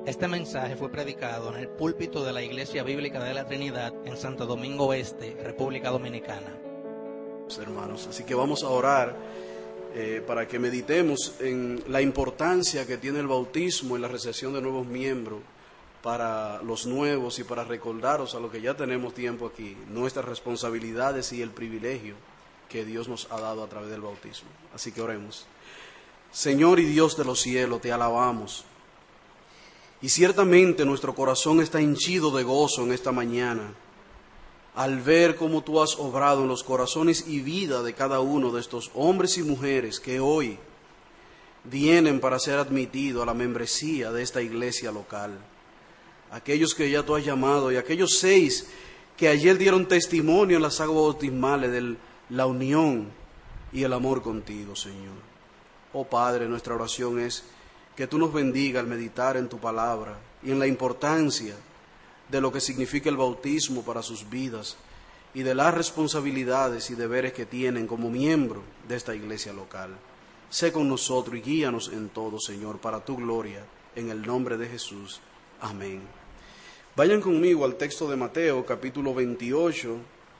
Este mensaje fue predicado en el púlpito de la Iglesia Bíblica de la Trinidad en Santo Domingo Este, República Dominicana. Hermanos, así que vamos a orar para que meditemos en la importancia que tiene el bautismo y la recepción de nuevos miembros para los nuevos y para recordaros a los que ya tenemos tiempo aquí, nuestras responsabilidades y el privilegio que Dios nos ha dado a través del bautismo. Así que oremos. Señor y Dios de los cielos, te alabamos. Y ciertamente nuestro corazón está henchido de gozo en esta mañana al ver cómo tú has obrado en los corazones y vida de cada uno de estos hombres y mujeres que hoy vienen para ser admitidos a la membresía de esta iglesia local. Aquellos que ya tú has llamado y aquellos 6 que ayer dieron testimonio en las aguas bautismales de la unión y el amor contigo, Señor. Oh Padre, nuestra oración es que tú nos bendiga al meditar en tu palabra y en la importancia de lo que significa el bautismo para sus vidas y de las responsabilidades y deberes que tienen como miembro de esta iglesia local. Sé con nosotros y guíanos en todo, Señor, para tu gloria, en el nombre de Jesús. Amén. Vayan conmigo al texto de Mateo, capítulo 28,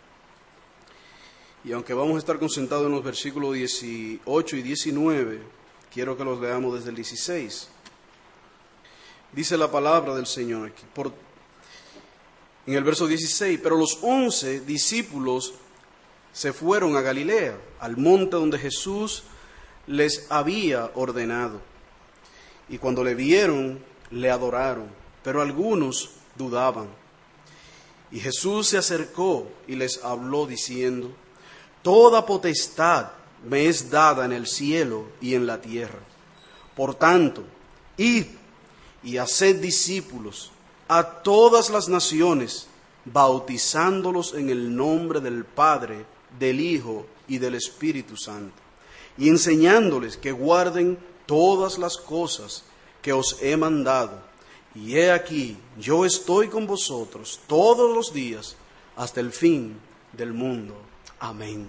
y aunque vamos a estar concentrados en los versículos 18 y 19, quiero que los leamos desde el 16. Dice la palabra del Señor aquí, en el verso 16, pero los 11 discípulos se fueron a Galilea, al monte donde Jesús les había ordenado. Y cuando le vieron, le adoraron, pero algunos dudaban. Y Jesús se acercó y les habló diciendo: toda potestad me es dada en el cielo y en la tierra. Por tanto, id y haced discípulos a todas las naciones, bautizándolos en el nombre del Padre, del Hijo y del Espíritu Santo, y enseñándoles que guarden todas las cosas que os he mandado. Y he aquí, yo estoy con vosotros todos los días hasta el fin del mundo. Amén.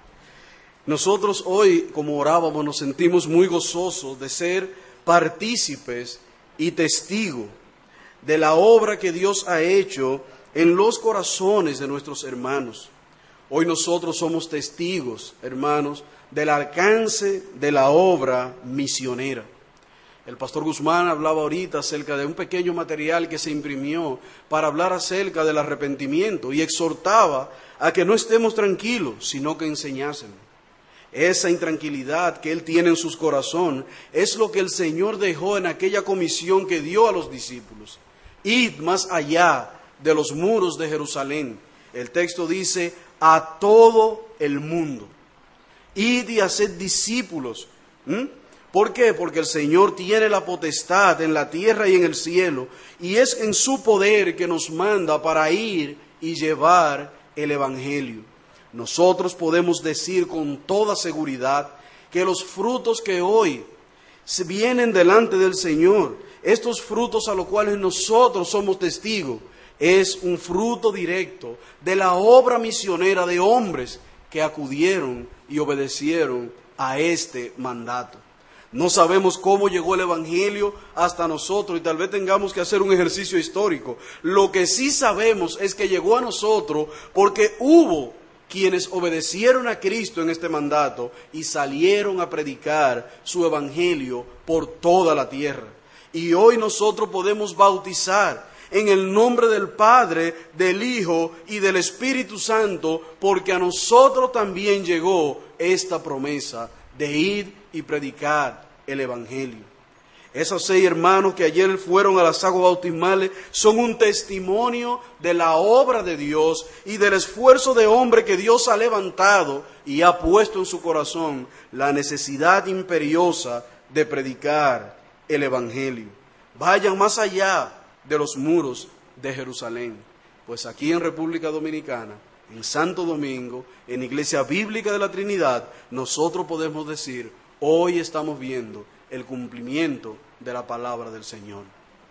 Nosotros hoy, como orábamos, nos sentimos muy gozosos de ser partícipes y testigos de la obra que Dios ha hecho en los corazones de nuestros hermanos. Hoy nosotros somos testigos, hermanos, del alcance de la obra misionera. El pastor Guzmán hablaba ahorita acerca de un pequeño material que se imprimió para hablar acerca del arrepentimiento y exhortaba a que no estemos tranquilos, sino que enseñásemos. Esa intranquilidad que él tiene en su corazón es lo que el Señor dejó en aquella comisión que dio a los discípulos. Id más allá de los muros de Jerusalén. El texto dice, a todo el mundo. Id y haced discípulos. ¿Por qué? Porque el Señor tiene la potestad en la tierra y en el cielo, y es en su poder que nos manda para ir y llevar el Evangelio. Nosotros podemos decir con toda seguridad que los frutos que hoy vienen delante del Señor, estos frutos a los cuales nosotros somos testigos, es un fruto directo de la obra misionera de hombres que acudieron y obedecieron a este mandato. No sabemos cómo llegó el Evangelio hasta nosotros y tal vez tengamos que hacer un ejercicio histórico. Lo que sí sabemos es que llegó a nosotros porque hubo quienes obedecieron a Cristo en este mandato y salieron a predicar su Evangelio por toda la tierra. Y hoy nosotros podemos bautizar en el nombre del Padre, del Hijo y del Espíritu Santo, porque a nosotros también llegó esta promesa de ir y predicar el Evangelio. Esos 6 hermanos que ayer fueron a las aguas bautismales son un testimonio de la obra de Dios y del esfuerzo de hombre que Dios ha levantado y ha puesto en su corazón la necesidad imperiosa de predicar el Evangelio. Vayan más allá de los muros de Jerusalén, pues aquí en República Dominicana, en Santo Domingo, en Iglesia Bíblica de la Trinidad, nosotros podemos decir, hoy estamos viendo el cumplimiento de la palabra del Señor.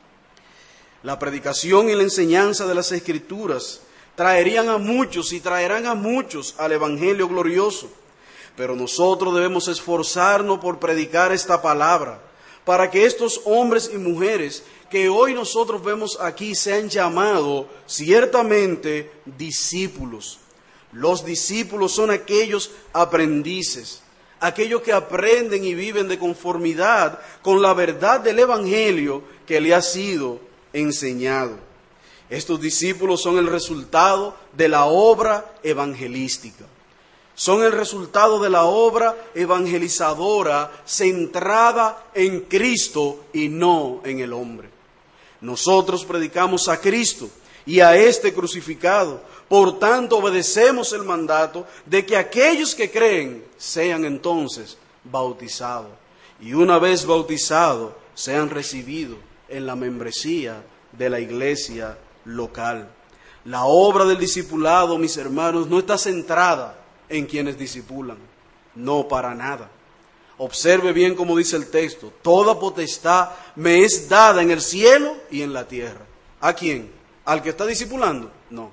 La predicación y la enseñanza de las Escrituras traerían a muchos y traerán a muchos al Evangelio glorioso, pero nosotros debemos esforzarnos por predicar esta palabra, para que estos hombres y mujeres que hoy nosotros vemos aquí sean llamados ciertamente discípulos. Los discípulos son aquellos aprendices, aquellos que aprenden y viven de conformidad con la verdad del Evangelio que le ha sido enseñado. Estos discípulos son el resultado de la obra evangelística. Son el resultado de la obra evangelizadora centrada en Cristo y no en el hombre. Nosotros predicamos a Cristo y a este crucificado. Por tanto, obedecemos el mandato de que aquellos que creen sean entonces bautizados. Y una vez bautizados, sean recibidos en la membresía de la iglesia local. La obra del discipulado, mis hermanos, no está centrada en quienes discipulan. No, para nada. Observe bien cómo dice el texto. Toda potestad me es dada en el cielo y en la tierra. ¿A quién? ¿Al que está discipulando? No,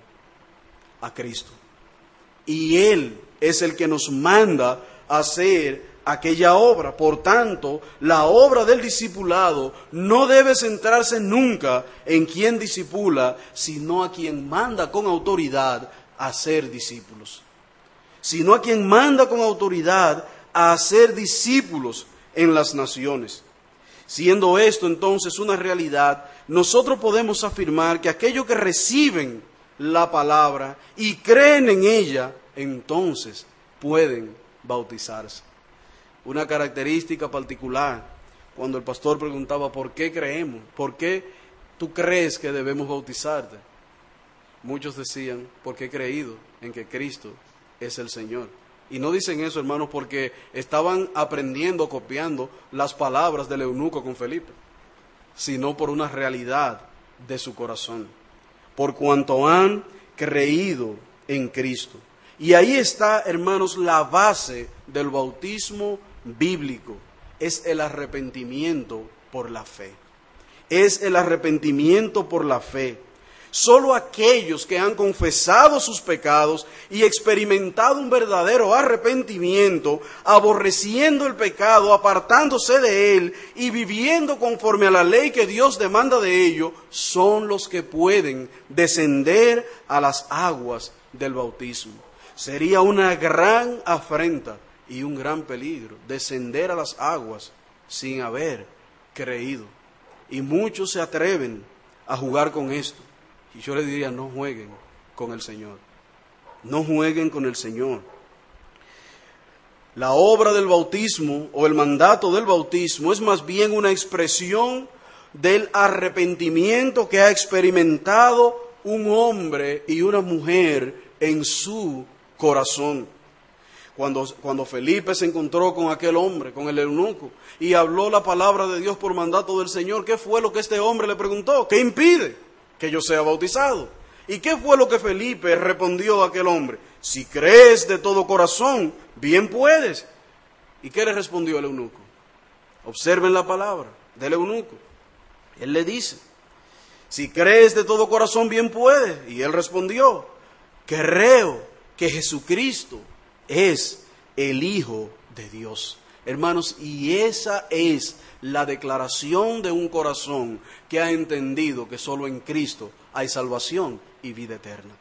a Cristo. Y Él es el que nos manda a hacer aquella obra. Por tanto, la obra del discipulado no debe centrarse nunca en quien discipula, sino a quien manda con autoridad a ser discípulos. Sino a quien manda con autoridad a ser discípulos en las naciones. Siendo esto entonces una realidad, nosotros podemos afirmar que aquellos que reciben la palabra y creen en ella, entonces pueden bautizarse. Una característica particular, cuando el pastor preguntaba ¿por qué creemos? ¿Por qué tú crees que debemos bautizarte? Muchos decían, porque he creído en que Cristo es el Señor. Y no dicen eso, hermanos, porque estaban aprendiendo, copiando las palabras del eunuco con Felipe, sino por una realidad de su corazón, por cuanto han creído en Cristo. Y ahí está, hermanos, la base del bautismo bíblico, es el arrepentimiento por la fe. Es el arrepentimiento por la fe. Solo aquellos que han confesado sus pecados y experimentado un verdadero arrepentimiento, aborreciendo el pecado, apartándose de él y viviendo conforme a la ley que Dios demanda de ellos, son los que pueden descender a las aguas del bautismo. Sería una gran afrenta y un gran peligro descender a las aguas sin haber creído. Y muchos se atreven a jugar con esto. Y yo les diría, no jueguen con el Señor. No jueguen con el Señor. La obra del bautismo o el mandato del bautismo es más bien una expresión del arrepentimiento que ha experimentado un hombre y una mujer en su corazón. Cuando Felipe se encontró con aquel hombre, con el eunuco, y habló la palabra de Dios por mandato del Señor, ¿qué fue lo que este hombre le preguntó? ¿Qué impide que yo sea bautizado? ¿Y qué fue lo que Felipe respondió a aquel hombre? Si crees de todo corazón, bien puedes. ¿Y qué le respondió el eunuco? Observen la palabra del eunuco. Él le dice, si crees de todo corazón, bien puedes. Y él respondió, creo que Jesucristo es el Hijo de Dios. Hermanos, y esa es la declaración de un corazón que ha entendido que solo en Cristo hay salvación y vida eterna.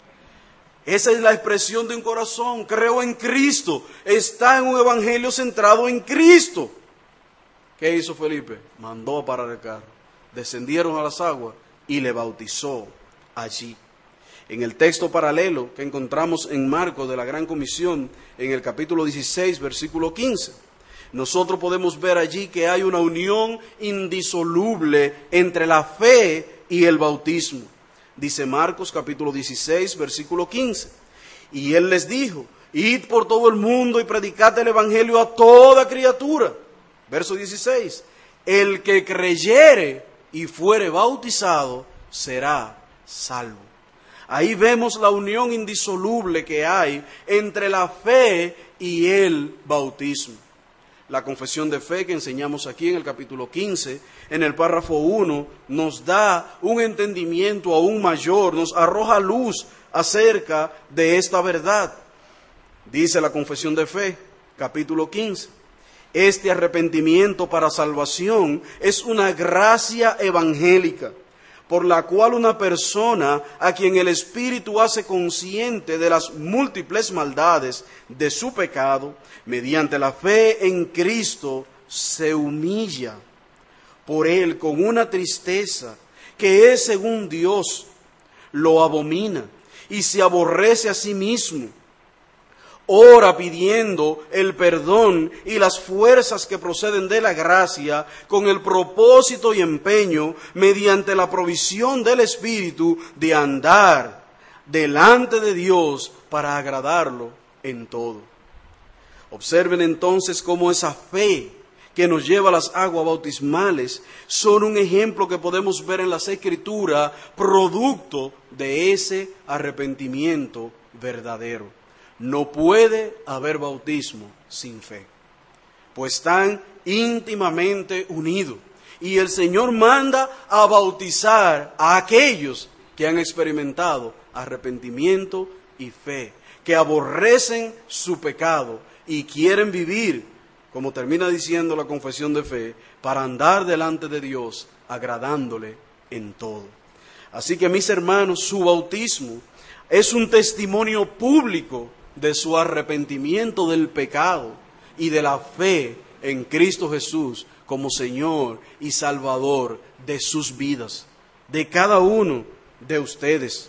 Esa es la expresión de un corazón. Creo en Cristo. Está en un evangelio centrado en Cristo. ¿Qué hizo Felipe? Mandó a parar el carro. Descendieron a las aguas y le bautizó allí. En el texto paralelo que encontramos en Marcos de la Gran Comisión, en el capítulo 16, versículo 15, nosotros podemos ver allí que hay una unión indisoluble entre la fe y el bautismo. Dice Marcos capítulo 16, versículo 15. Y él les dijo, id por todo el mundo y predicad el evangelio a toda criatura. Verso 16. El que creyere y fuere bautizado será salvo. Ahí vemos la unión indisoluble que hay entre la fe y el bautismo. La confesión de fe que enseñamos aquí en el capítulo 15, en el párrafo 1, nos da un entendimiento aún mayor, nos arroja luz acerca de esta verdad. Dice la confesión de fe, capítulo 15, Este arrepentimiento para salvación es una gracia evangélica, por la cual una persona a quien el Espíritu hace consciente de las múltiples maldades de su pecado, mediante la fe en Cristo, se humilla por Él con una tristeza que es según Dios, lo abomina y se aborrece a sí mismo. Ora pidiendo el perdón y las fuerzas que proceden de la gracia con el propósito y empeño, mediante la provisión del Espíritu, de andar delante de Dios para agradarlo en todo. Observen entonces cómo esa fe que nos lleva a las aguas bautismales son un ejemplo que podemos ver en las Escrituras, producto de ese arrepentimiento verdadero. No puede haber bautismo sin fe, pues están íntimamente unidos. Y el Señor manda a bautizar a aquellos que han experimentado arrepentimiento y fe, que aborrecen su pecado y quieren vivir, como termina diciendo la confesión de fe, para andar delante de Dios, agradándole en todo. Así que, mis hermanos, su bautismo es un testimonio público de su arrepentimiento del pecado y de la fe en Cristo Jesús como Señor y Salvador de sus vidas, de cada uno de ustedes.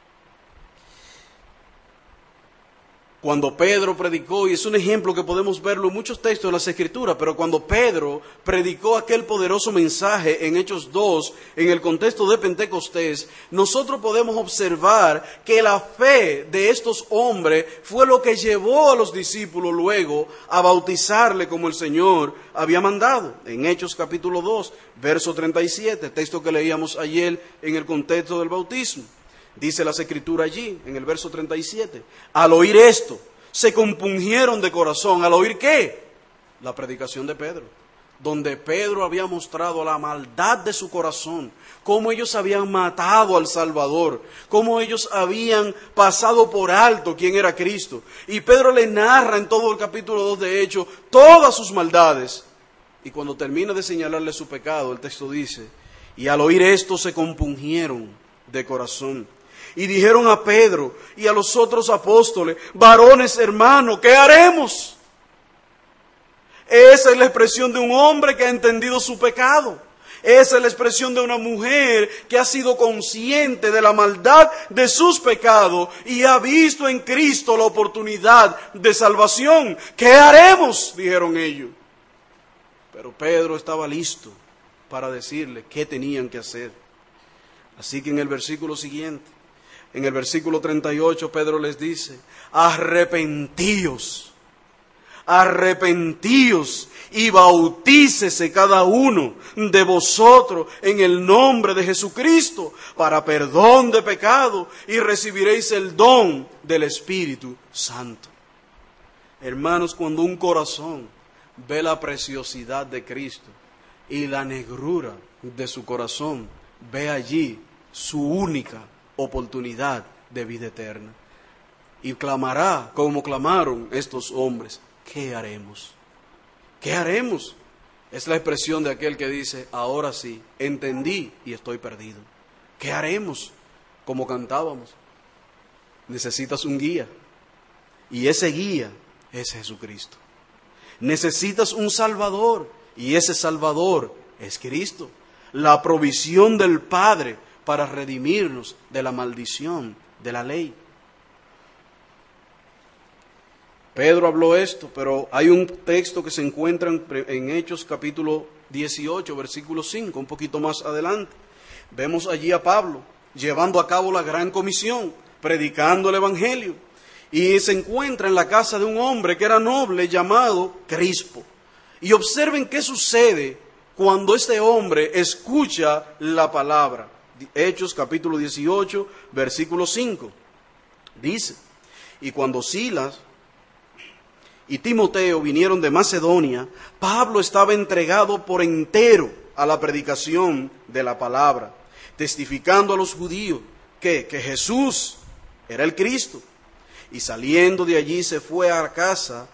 Cuando Pedro predicó, y es un ejemplo que podemos verlo en muchos textos de las Escrituras, pero cuando Pedro predicó aquel poderoso mensaje en Hechos 2, en el contexto de Pentecostés, nosotros podemos observar que la fe de estos hombres fue lo que llevó a los discípulos luego a bautizarle como el Señor había mandado. En Hechos capítulo 2, verso 37, texto que leíamos ayer en el contexto del bautismo. Dice las Escrituras allí, en el verso 37, al oír esto, se compungieron de corazón. ¿Al oír qué? La predicación de Pedro, donde Pedro había mostrado la maldad de su corazón, cómo ellos habían matado al Salvador, cómo ellos habían pasado por alto quién era Cristo. Y Pedro le narra en todo el capítulo 2 de Hechos todas sus maldades. Y cuando termina de señalarle su pecado, el texto dice, y al oír esto se compungieron de corazón. Y dijeron a Pedro y a los otros apóstoles, varones hermanos, ¿qué haremos? Esa es la expresión de un hombre que ha entendido su pecado. Esa es la expresión de una mujer que ha sido consciente de la maldad de sus pecados y ha visto en Cristo la oportunidad de salvación. ¿Qué haremos? Dijeron ellos. Pero Pedro estaba listo para decirle qué tenían que hacer. Así que en el versículo siguiente, en el versículo 38, Pedro les dice, arrepentíos y bautícese cada uno de vosotros en el nombre de Jesucristo para perdón de pecado y recibiréis el don del Espíritu Santo. Hermanos, cuando un corazón ve la preciosidad de Cristo y la negrura de su corazón, ve allí su única oportunidad de vida eterna. Y clamará como clamaron estos hombres, ¿qué haremos? ¿Qué haremos? Es la expresión de aquel que dice, ahora sí, entendí y estoy perdido. ¿Qué haremos? Como cantábamos. Necesitas un guía. Y ese guía es Jesucristo. Necesitas un Salvador. Y ese Salvador es Cristo. La provisión del Padre para redimirnos de la maldición de la ley. Pedro habló esto, pero hay un texto que se encuentra en Hechos capítulo 18, versículo 5, un poquito más adelante. Vemos allí a Pablo llevando a cabo la gran comisión, predicando el Evangelio, y se encuentra en la casa de un hombre que era noble llamado Crispo. Y observen qué sucede cuando este hombre escucha la palabra. Hechos capítulo 18, versículo 5. Dice, y cuando Silas y Timoteo vinieron de Macedonia, Pablo estaba entregado por entero a la predicación de la palabra, testificando a los judíos que Jesús era el Cristo. Y saliendo de allí se fue a casa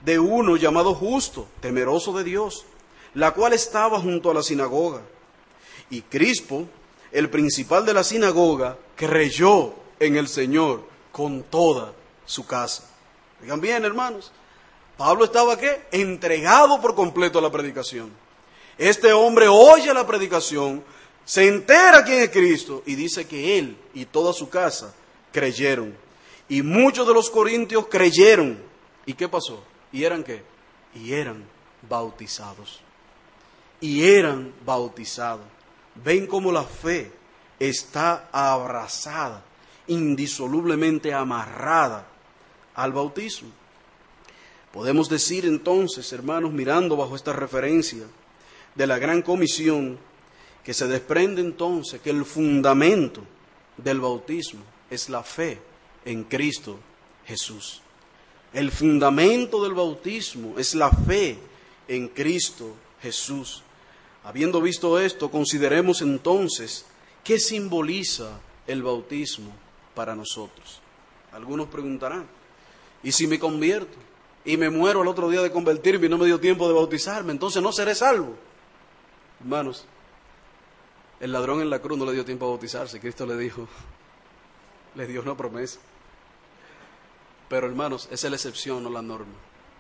de uno llamado Justo, temeroso de Dios, la cual estaba junto a la sinagoga. Y Crispo, el principal de la sinagoga, creyó en el Señor con toda su casa. Oigan bien, hermanos, Pablo estaba, ¿qué? Entregado por completo a la predicación. Este hombre oye la predicación, se entera quién es Cristo y dice que él y toda su casa creyeron. Y muchos de los corintios creyeron. ¿Y qué pasó? ¿Y eran qué? Y eran bautizados. Y eran bautizados. Ven cómo la fe está abrazada, indisolublemente amarrada al bautismo. Podemos decir entonces, hermanos, mirando bajo esta referencia de la gran comisión, que se desprende entonces que el fundamento del bautismo es la fe en Cristo Jesús. El fundamento del bautismo es la fe en Cristo Jesús. Habiendo visto esto, consideremos entonces qué simboliza el bautismo para nosotros. Algunos preguntarán, ¿y si me convierto y me muero al otro día de convertirme y no me dio tiempo de bautizarme, entonces no seré salvo? Hermanos, el ladrón en la cruz no le dio tiempo a bautizarse. Cristo le dio una promesa. Pero hermanos, esa es la excepción, no la norma.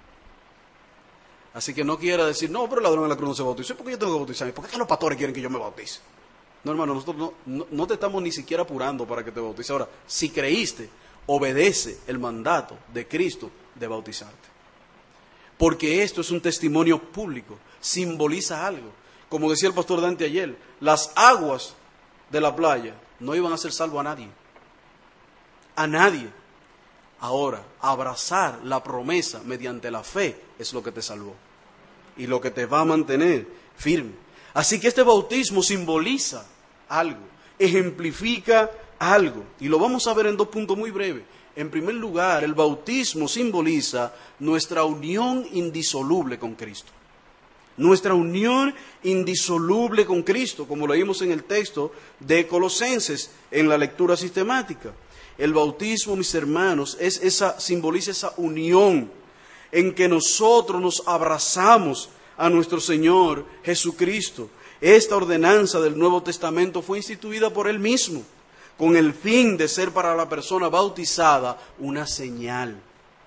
Así que no quiera decir, no, pero el ladrón en la cruz no se bautizó. ¿Por qué yo tengo que bautizarme? ¿Por qué los pastores quieren que yo me bautice? No, hermano, nosotros no te estamos ni siquiera apurando para que te bautices. Ahora, si creíste, obedece el mandato de Cristo de bautizarte. Porque esto es un testimonio público, simboliza algo. Como decía el pastor Dante ayer, las aguas de la playa no iban a hacer salvo a nadie. A nadie. Ahora, abrazar la promesa mediante la fe es lo que te salvó. Y lo que te va a mantener firme. Así que este bautismo simboliza algo, ejemplifica algo. Y lo vamos a ver en 2 puntos muy breves. En primer lugar, el bautismo simboliza nuestra unión indisoluble con Cristo. Nuestra unión indisoluble con Cristo, como leímos en el texto de en la lectura sistemática. El bautismo, mis hermanos, simboliza esa unión en que nosotros nos abrazamos a nuestro Señor Jesucristo. Esta ordenanza del Nuevo Testamento fue instituida por Él mismo, con el fin de ser para la persona bautizada una señal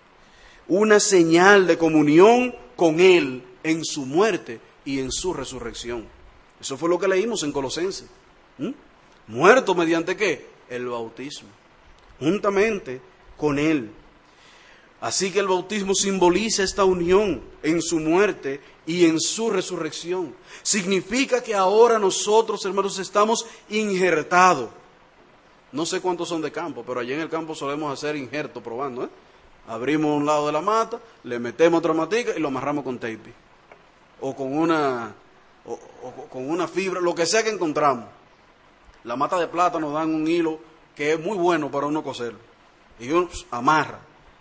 de comunión con Él en su muerte y en su resurrección. Eso fue lo que leímos en Colosenses. Muerto mediante ¿qué? El bautismo, juntamente con Él. Así que el bautismo simboliza esta unión en su muerte y en su resurrección. Significa que ahora nosotros, hermanos, estamos injertados. No sé cuántos son de campo, pero allá en el campo solemos hacer injerto probando. Abrimos un lado de la mata, le metemos otra matica y lo amarramos con tape. O con una fibra, lo que sea que encontramos. La mata de plátano dan un hilo que es muy bueno para uno coserlo. Y uno amarra.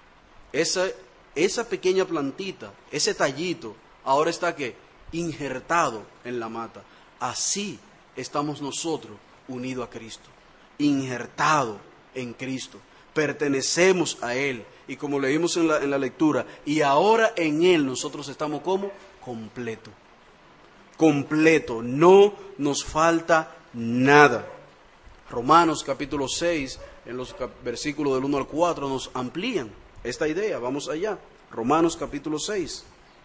Esa pequeña plantita, ese tallito, ahora está ¿qué? Injertado en la mata. Así estamos nosotros unidos a Cristo, injertados en Cristo, pertenecemos a Él. Y como leímos en la lectura, y ahora en Él nosotros estamos como completo, no nos falta nada. Romanos capítulo 6, en los versículos del 1 al 4 nos amplían esta idea. Vamos allá, Romanos capítulo 6.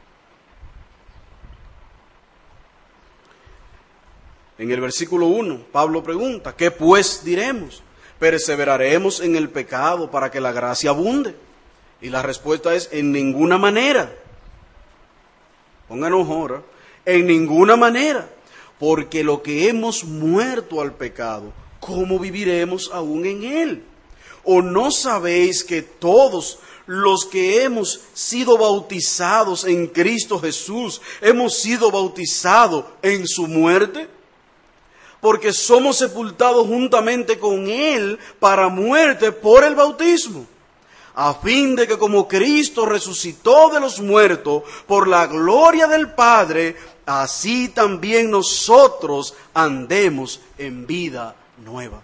En el versículo 1, Pablo pregunta, ¿qué pues diremos? ¿Perseveraremos en el pecado para que la gracia abunde? Y la respuesta es, en ninguna manera. Pónganos ahora, en ninguna manera. Porque lo que hemos muerto al pecado, ¿cómo viviremos aún en él? ¿O no sabéis que todos los que hemos sido bautizados en Cristo Jesús, hemos sido bautizados en su muerte? Porque somos sepultados juntamente con Él para muerte por el bautismo, a fin de que como Cristo resucitó de los muertos por la gloria del Padre, así también nosotros andemos en vida nueva.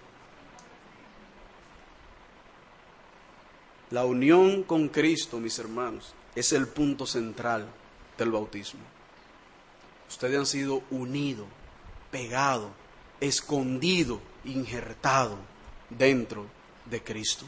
La unión con Cristo, mis hermanos, es el punto central del bautismo. Ustedes han sido unidos, pegados, escondidos, injertados dentro de Cristo.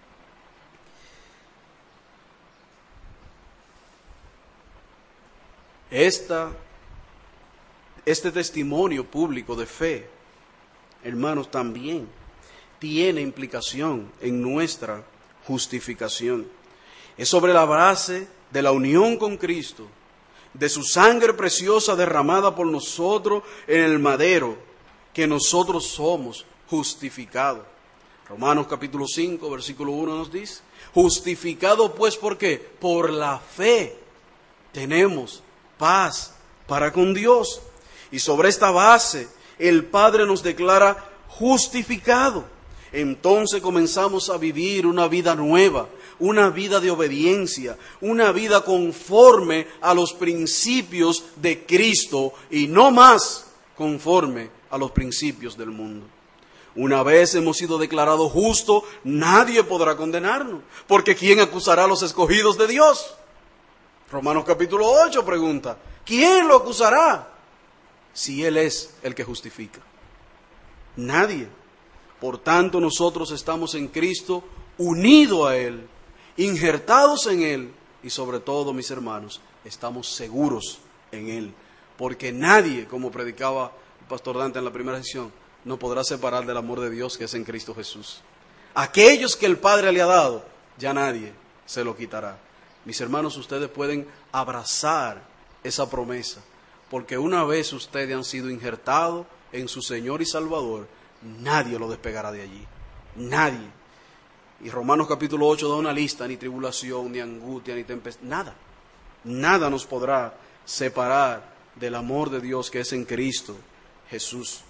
Este testimonio público de fe, hermanos, también tiene implicación en nuestra justificación. Es sobre la base de la unión con Cristo, de su sangre preciosa derramada por nosotros en el madero, que nosotros somos justificados. Romanos capítulo 5, versículo 1 nos dice, justificado pues, ¿por qué? Por la fe tenemos paz para con Dios. Y sobre esta base el Padre nos declara justificado. Entonces comenzamos a vivir una vida nueva, una vida de obediencia, una vida conforme a los principios de Cristo y no más conforme a los principios del mundo. Una vez hemos sido declarados justos, nadie podrá condenarnos, porque ¿quién acusará a los escogidos de Dios? Romanos capítulo 8 pregunta, ¿quién lo acusará? Si Él es el que justifica. Nadie. Por tanto, nosotros estamos en Cristo, unidos a Él, injertados en Él, y sobre todo, mis hermanos, estamos seguros en Él, porque nadie, como predicaba el pastor Dante en la primera sesión, nos podrá separar del amor de Dios que es en Cristo Jesús. Aquellos que el Padre le ha dado, ya nadie se lo quitará. Mis hermanos, ustedes pueden abrazar esa promesa, porque una vez ustedes han sido injertados en su Señor y Salvador, nadie lo despegará de allí. Nadie. Y Romanos capítulo 8 da una lista, ni tribulación, ni angustia, ni tempestad, nada. Nada nos podrá separar del amor de Dios que es en Cristo Jesús.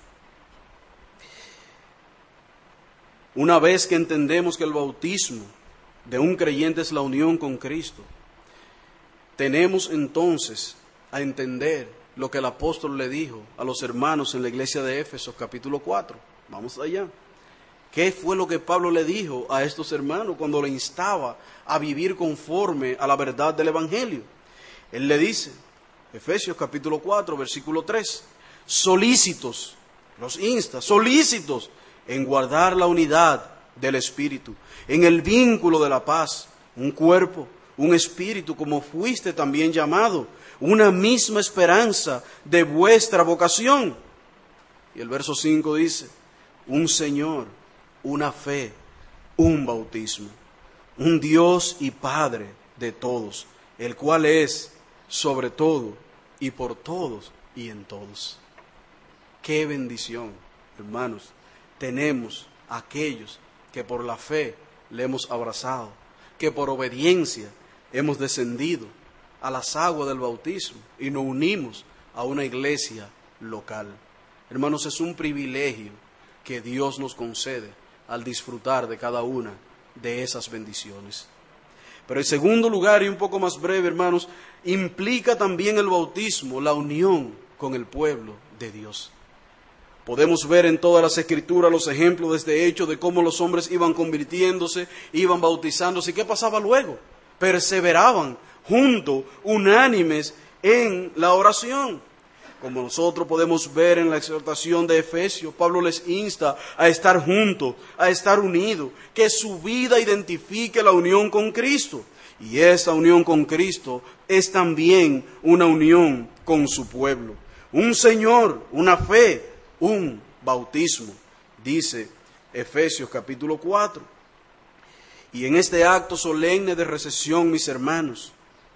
Una vez que entendemos que el bautismo de un creyente es la unión con Cristo, tenemos entonces a entender lo que el apóstol le dijo a los hermanos en la iglesia de Éfeso, capítulo 4. Vamos allá. ¿Qué fue lo que Pablo le dijo a estos hermanos cuando le instaba a vivir conforme a la verdad del Evangelio? Él le dice, Efesios capítulo 4, versículo 3, solícitos, los insta, solícitos en guardar la unidad del Espíritu, en el vínculo de la paz, un cuerpo, un espíritu, como fuiste también llamado, una misma esperanza de vuestra vocación. Y el verso 5 dice, un Señor, una fe, un bautismo, un Dios y Padre de todos, el cual es sobre todo y por todos y en todos. ¡Qué bendición, hermanos! Tenemos aquellos que por la fe le hemos abrazado, que por obediencia hemos descendido a las aguas del bautismo y nos unimos a una iglesia local. Hermanos, es un privilegio que Dios nos concede al disfrutar de cada una de esas bendiciones. Pero en segundo lugar, y un poco más breve, hermanos, implica también el bautismo la unión con el pueblo de Dios. Podemos ver en todas las Escrituras los ejemplos de este hecho de cómo los hombres iban convirtiéndose, iban bautizándose. ¿Y qué pasaba luego? Perseveraban juntos, unánimes en la oración. Como nosotros podemos ver en la exhortación de Efesios, Pablo les insta a estar juntos, a estar unidos, que su vida identifique la unión con Cristo. Y esa unión con Cristo es también una unión con su pueblo. Un Señor, una fe, un bautismo, dice Efesios capítulo 4. Y en este acto solemne de recepción, mis hermanos,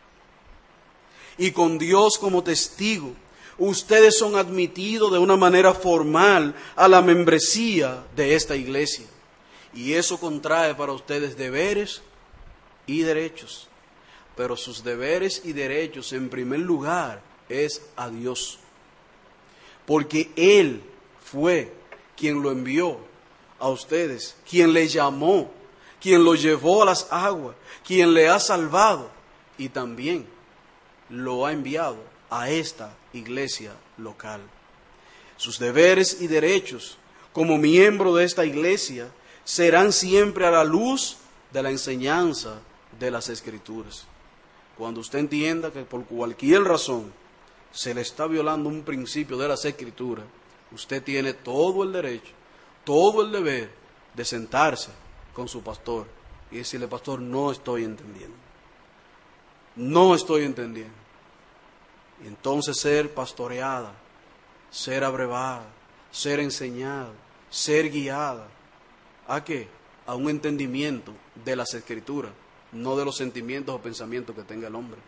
y con Dios como testigo, ustedes son admitidos de una manera formal a la membresía de esta iglesia. Y eso contrae para ustedes deberes y derechos. Pero sus deberes y derechos, en primer lugar, es a Dios. Porque Él fue quien lo envió a ustedes, quien le llamó, quien lo llevó a las aguas, quien le ha salvado y también lo ha enviado a esta iglesia local. Sus deberes y derechos como miembro de esta iglesia serán siempre a la luz de la enseñanza de las Escrituras. Cuando usted entienda que por cualquier razón se le está violando un principio de las Escrituras, usted tiene todo el derecho, todo el deber de sentarse con su pastor y decirle: pastor, no estoy entendiendo. No estoy entendiendo. Y entonces ser pastoreada, ser abrevada, ser enseñada, ser guiada. ¿A qué? A un entendimiento de las Escrituras, no de los sentimientos o pensamientos que tenga el hombre.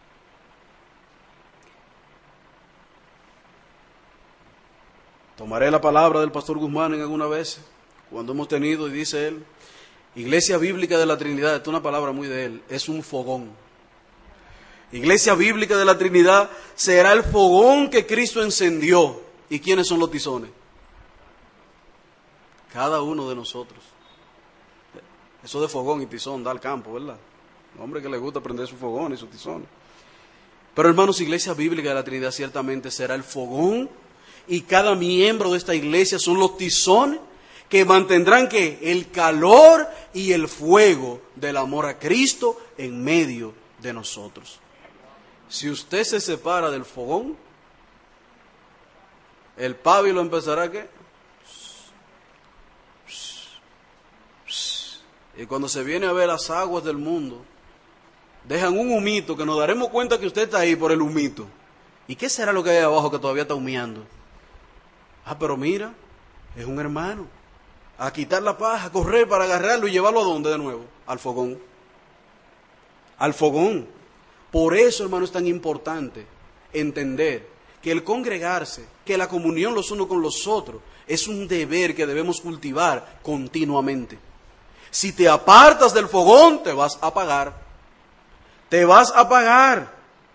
Tomaré la palabra del pastor Guzmán en alguna vez, cuando hemos tenido, y dice él, Iglesia Bíblica de la Trinidad, esta es una palabra muy de él, es un fogón. Iglesia Bíblica de la Trinidad será el fogón que Cristo encendió. ¿Y quiénes son los tizones? Cada uno de nosotros. Eso de fogón y tizón da al campo, ¿verdad? Un hombre que le gusta prender su fogón y su tizón. Pero hermanos, Iglesia Bíblica de la Trinidad ciertamente será el fogón, y cada miembro de esta iglesia son los tizones que mantendrán ¿qué? El calor y el fuego del amor a Cristo en medio de nosotros. Si usted se separa del fogón, el pábilo empezará ¿qué? Y cuando se viene a ver las aguas del mundo, dejan un humito que nos daremos cuenta que usted está ahí por el humito. ¿Y qué será lo que hay abajo que todavía está humeando? Ah, pero mira, es un hermano. A quitar la paja, a correr para agarrarlo y llevarlo ¿a dónde de nuevo? Al fogón. Al fogón. Por eso, hermano, es tan importante entender que el congregarse, que la comunión los unos con los otros, es un deber que debemos cultivar continuamente. Si te apartas del fogón, te vas a apagar. Te vas a apagar.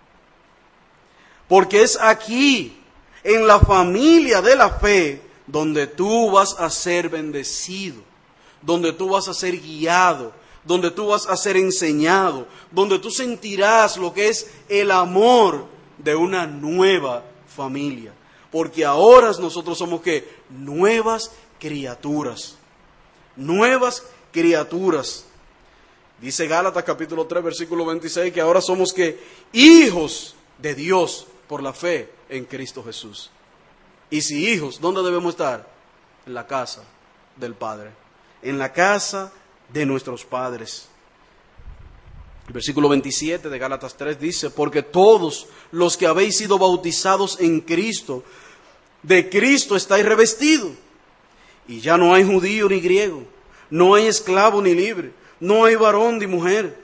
Porque es aquí, en la familia de la fe, donde tú vas a ser bendecido, donde tú vas a ser guiado, donde tú vas a ser enseñado, donde tú sentirás lo que es el amor de una nueva familia. Porque ahora nosotros somos ¿qué? Nuevas criaturas. Nuevas criaturas. Dice Gálatas capítulo 3 versículo 26 que ahora somos ¿qué? Hijos de Dios por la fe en Cristo Jesús. Y si hijos, ¿dónde debemos estar? En la casa del Padre, en la casa de nuestros padres. El versículo 27 de Gálatas 3 dice: porque todos los que habéis sido bautizados en Cristo, de Cristo estáis revestidos. Y ya no hay judío ni griego, no hay esclavo ni libre, no hay varón ni mujer,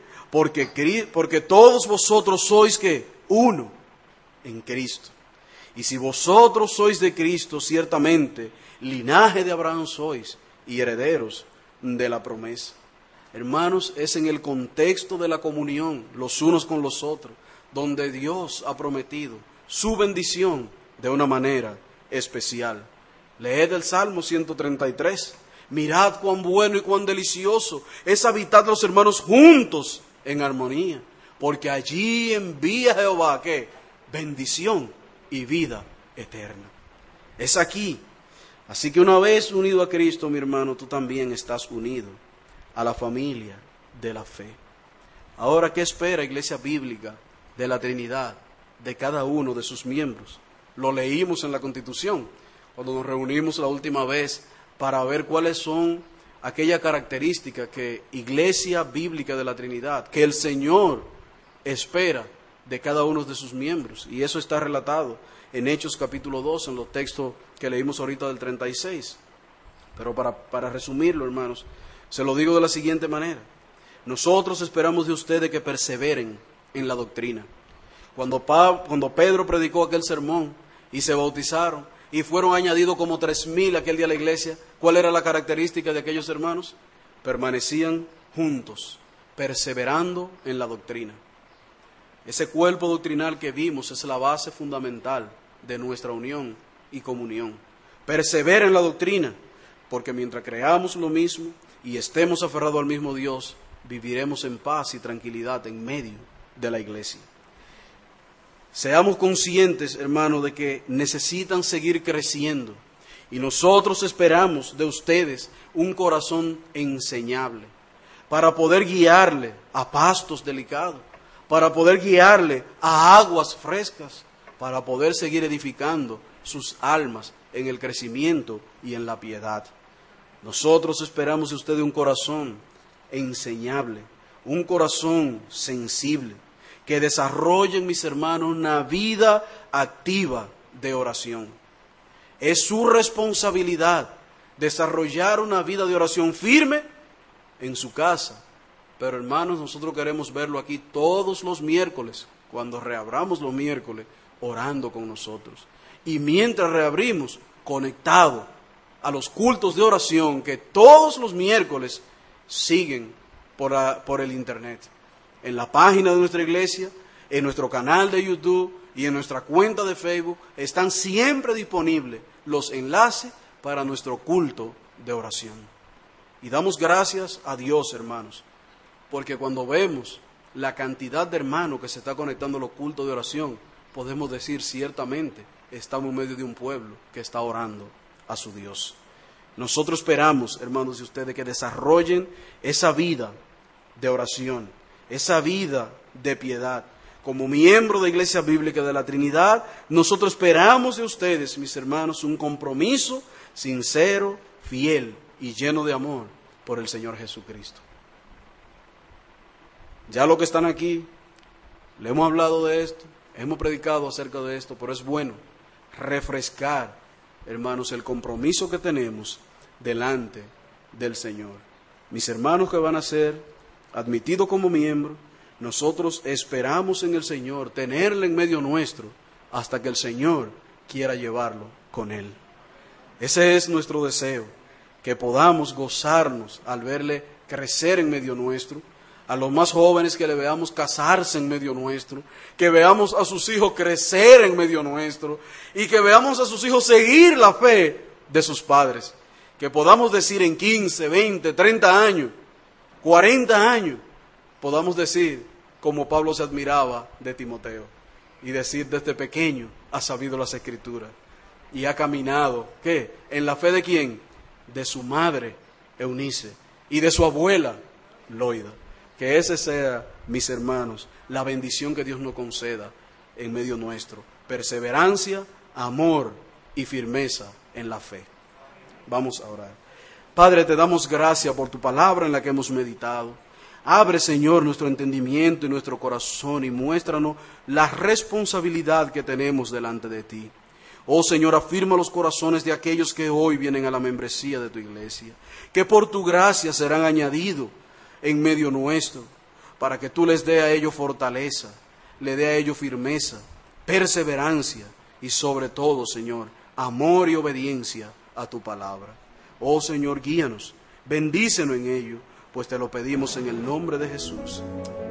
porque todos vosotros sois ¿qué? Uno en Cristo. Y si vosotros sois de Cristo, ciertamente linaje de Abraham sois y herederos de la promesa. Hermanos, es en el contexto de la comunión los unos con los otros donde Dios ha prometido su bendición de una manera especial. Leed el Salmo 133. Mirad cuán bueno y cuán delicioso es habitar los hermanos juntos en armonía, porque allí envía Jehová ¿qué? Bendición y vida eterna. Es aquí. Así que una vez unido a Cristo, mi hermano, tú también estás unido a la familia de la fe. Ahora, ¿qué espera Iglesia Bíblica de la Trinidad, de cada uno de sus miembros? Lo leímos en la Constitución, cuando nos reunimos la última vez para ver cuáles son aquellas características que Iglesia Bíblica de la Trinidad, que el Señor espera de cada uno de sus miembros. Y eso está relatado en Hechos capítulo 2, en los textos que leímos ahorita del 36. Pero para resumirlo, hermanos, se lo digo de la siguiente manera. Nosotros esperamos de ustedes que perseveren en la doctrina. Cuando Pedro predicó aquel sermón y se bautizaron y fueron añadidos como 3,000 aquel día a la iglesia, ¿cuál era la característica de aquellos hermanos? Permanecían juntos, perseverando en la doctrina. Ese cuerpo doctrinal que vimos es la base fundamental de nuestra unión y comunión. Persevera en la doctrina, porque mientras creamos lo mismo y estemos aferrados al mismo Dios, viviremos en paz y tranquilidad en medio de la iglesia. Seamos conscientes, hermanos, de que necesitan seguir creciendo, y nosotros esperamos de ustedes un corazón enseñable para poder guiarle a pastos delicados, para poder guiarle a aguas frescas, para poder seguir edificando sus almas en el crecimiento y en la piedad. Nosotros esperamos de usted un corazón enseñable, un corazón sensible, que desarrollen, mis hermanos, una vida activa de oración. Es su responsabilidad desarrollar una vida de oración firme en su casa. Pero hermanos, nosotros queremos verlo aquí todos los miércoles, cuando reabramos los miércoles, orando con nosotros. Y mientras reabrimos, conectado a los cultos de oración que todos los miércoles siguen por el internet. En la página de nuestra iglesia, en nuestro canal de YouTube y en nuestra cuenta de Facebook están siempre disponibles los enlaces para nuestro culto de oración. Y damos gracias a Dios, hermanos, porque cuando vemos la cantidad de hermanos que se está conectando a los cultos de oración, podemos decir ciertamente, estamos en medio de un pueblo que está orando a su Dios. Nosotros esperamos, hermanos, de ustedes que desarrollen esa vida de oración, esa vida de piedad. Como miembro de Iglesia Bíblica de la Trinidad, nosotros esperamos de ustedes, mis hermanos, un compromiso sincero, fiel y lleno de amor por el Señor Jesucristo. Ya los que están aquí, le hemos hablado de esto, hemos predicado acerca de esto, pero es bueno refrescar, hermanos, el compromiso que tenemos delante del Señor. Mis hermanos que van a ser admitidos como miembros, nosotros esperamos en el Señor tenerle en medio nuestro hasta que el Señor quiera llevarlo con Él. Ese es nuestro deseo, que podamos gozarnos al verle crecer en medio nuestro, a los más jóvenes que le veamos casarse en medio nuestro, que veamos a sus hijos crecer en medio nuestro y que veamos a sus hijos seguir la fe de sus padres. Que podamos decir en 15, 20, 30 años, 40 años, podamos decir como Pablo se admiraba de Timoteo y decir desde pequeño ha sabido las Escrituras y ha caminado, ¿qué? ¿En la fe de quién? De su madre Eunice y de su abuela Loida. Que ese sea, mis hermanos, la bendición que Dios nos conceda en medio nuestro. Perseverancia, amor y firmeza en la fe. Vamos a orar. Padre, te damos gracias por tu palabra en la que hemos meditado. Abre, Señor, nuestro entendimiento y nuestro corazón y muéstranos la responsabilidad que tenemos delante de ti. Oh Señor, afirma los corazones de aquellos que hoy vienen a la membresía de tu iglesia, que por tu gracia serán añadidos en medio nuestro, para que tú les dé a ellos fortaleza, le dé a ellos firmeza, perseverancia y sobre todo, Señor, amor y obediencia a tu palabra. Oh Señor, guíanos, bendícenos en ello, pues te lo pedimos en el nombre de Jesús.